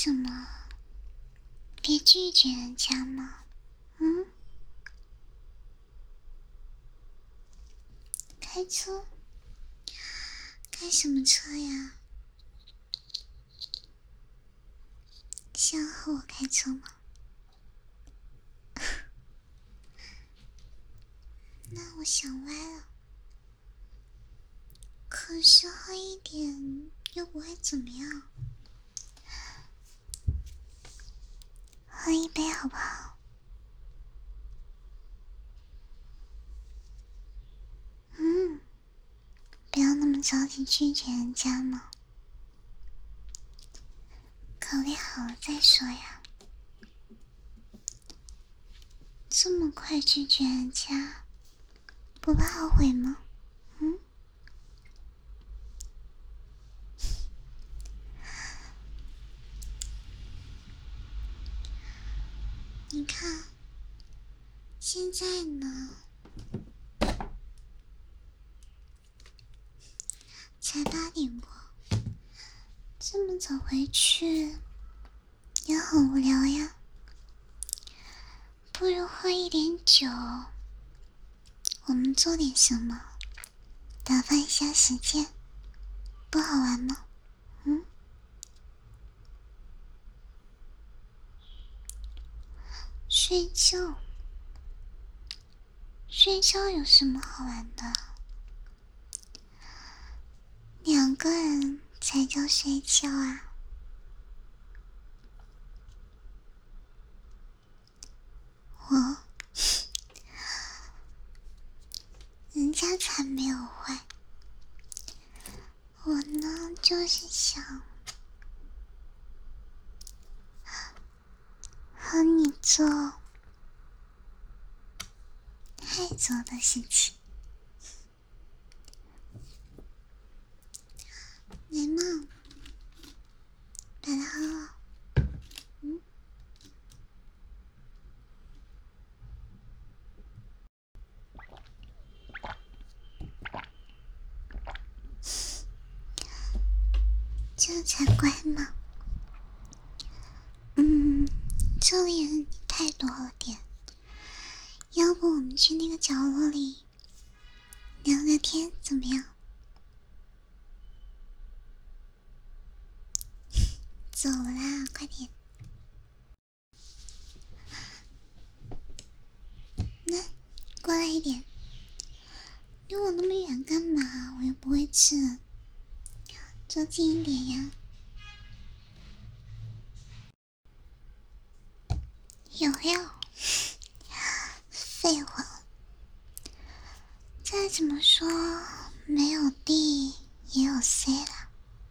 什么别拒绝人家嘛？开车？开什么车呀？想和我开车吗？那我想歪了。可是喝一点又不会怎么样，喝一杯好不好？不要那么着急拒绝人家嘛，考虑好了再说呀。这么快拒绝人家，不怕后悔吗？你看，现在呢，才8点过，这么早回去也很无聊呀。不如喝一点酒，我们做点什么，打发一下时间，不好玩吗？睡觉？睡觉有什么好玩的？2个人才叫睡觉啊！人家才没有坏，我呢就是想和你做爱做的事情。来嘛，把它喝了。这才乖嘛。这里人太多了点，要不我们去那个角落里聊聊天怎么样？走啦，快点！那过来一点，离我那么远干嘛？我又不会吃，坐近一点呀。有料，废话。再怎么说，没有 D 也有 C 啦。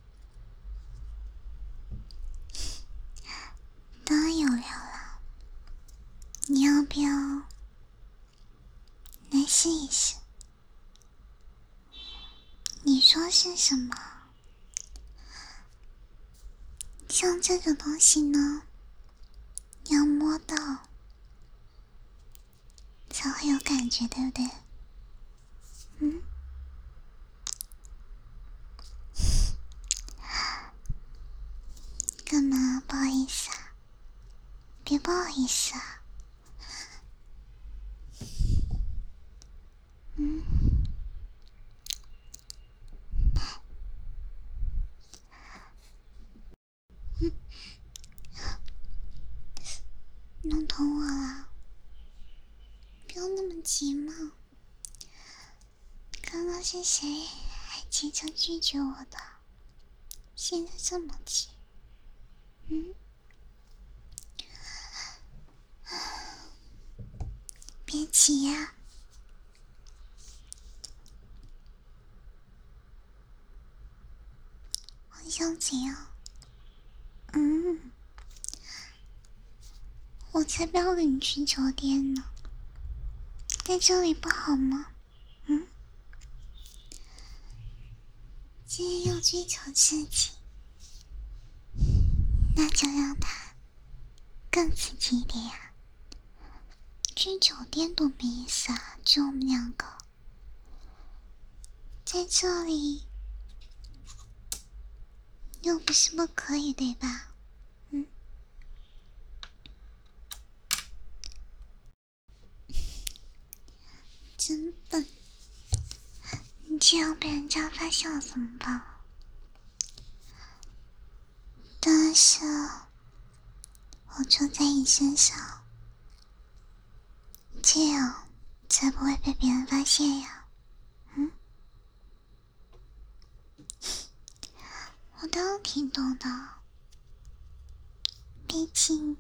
当然有料了，你要不要来试一试？你说是什么？像这种东西呢，要摸到才会有感觉，对不对？干嘛不好意思啊？别不好意思啊。弄疼我了，不要那么急嘛。刚刚是谁还急着拒绝我的？现在这么急？别急呀。我想怎样？我才不要跟你去酒店呢，在这里不好吗？既然要追求刺激，那就让它更刺激一点呀。去酒店多没意思啊，就我们2个在这里，又不是不可以，对吧？ 真笨！你这样被人家发现了怎么办？当然是我住在你身上，这样才不会被别人发现呀。我当然挺懂的，毕竟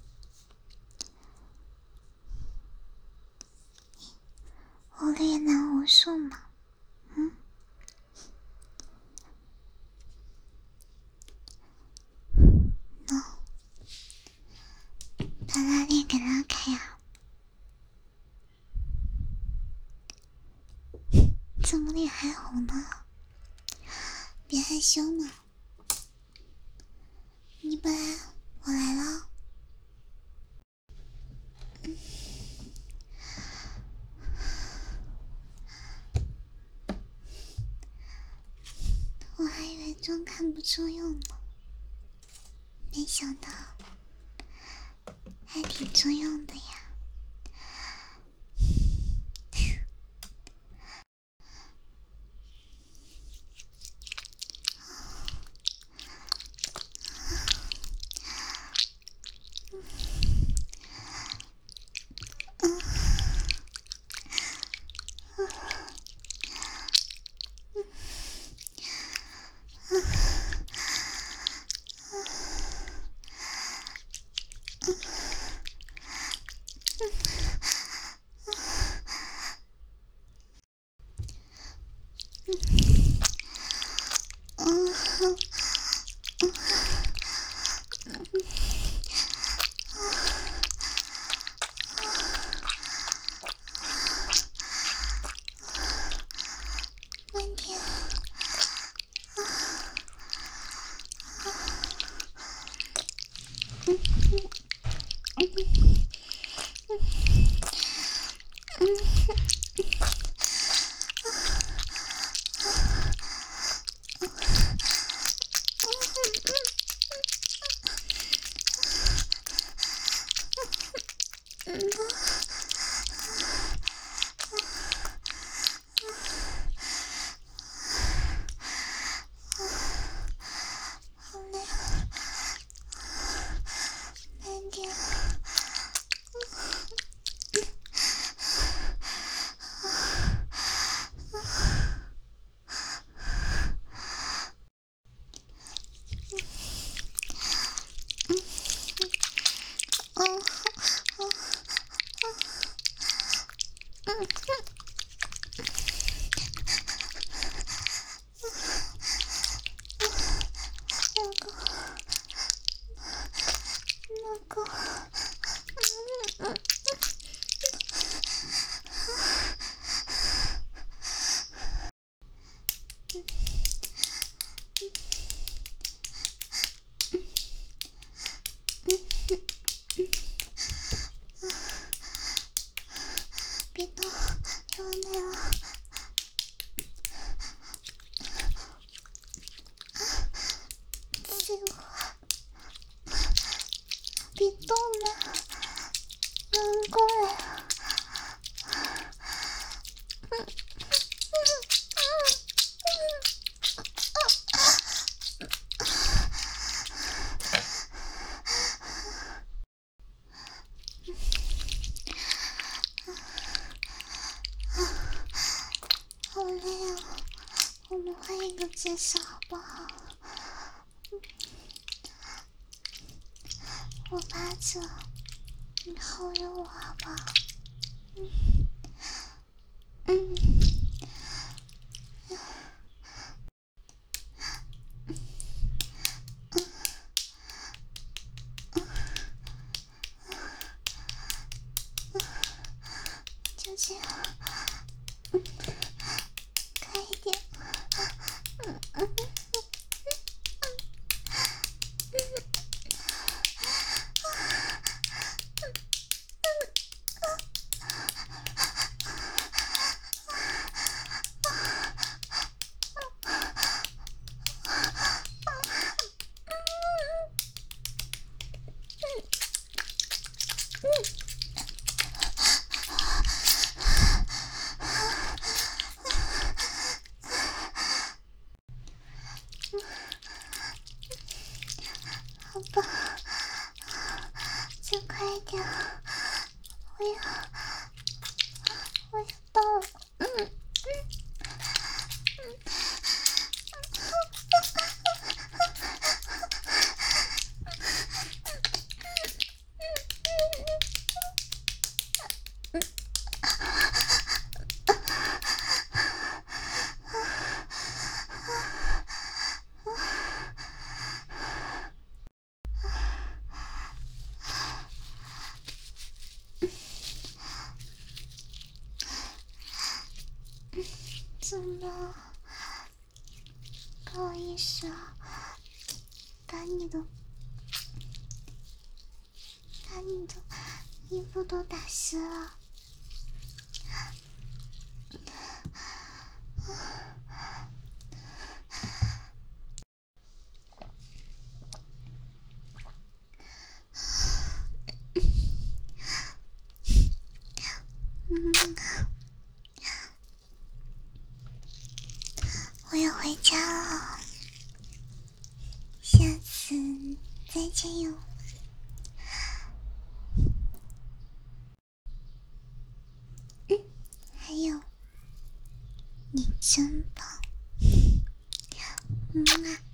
我猎男无数嘛。把拉链给拉开啊！怎么脸还红呢？别害羞呢。你不来，我来了。我还以为装看不出用呢，没想到还挺作用的呀。慢点。好累，慢点。老公，别动，我累了。废话，别动了，让过来。好累啊，我们换一个姿势好不好？我趴着，你后着我好不好？就这样，快一点。 点，我要到了，怎么？不好意思啊，把你的衣服都打湿了。我要回家了，下次再见哟。还有，你真棒，么么。